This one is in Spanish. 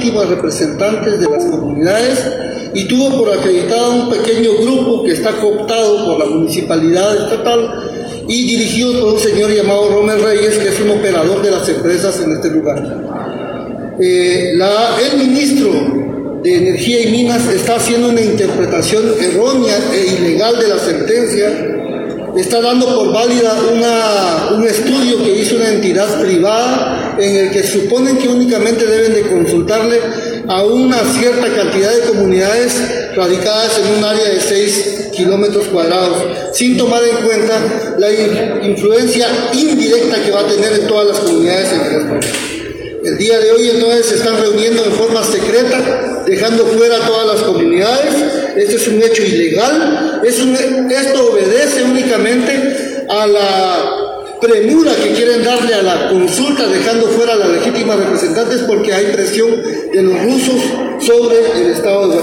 legítimas representantes de las comunidades y tuvo por acreditado un pequeño grupo que está cooptado por la municipalidad estatal y dirigido por un señor llamado Romer Reyes, que es un operador de las empresas en este lugar. El ministro de Energía y Minas está haciendo una interpretación errónea e ilegal de la sentencia. Está dando por válida un estudio que hizo una entidad privada en el que suponen que únicamente deben de consultarle a una cierta cantidad de comunidades radicadas en un área de 6 kilómetros cuadrados, sin tomar en cuenta la influencia indirecta que va a tener en todas las comunidades en el estado. El día de hoy entonces se están reuniendo en forma secreta, dejando fuera a todas las comunidades. Este es un hecho ilegal. Esto obedece únicamente a la premura que quieren darle a la consulta, dejando fuera a las legítimas representantes, porque hay presión de los rusos sobre el Estado de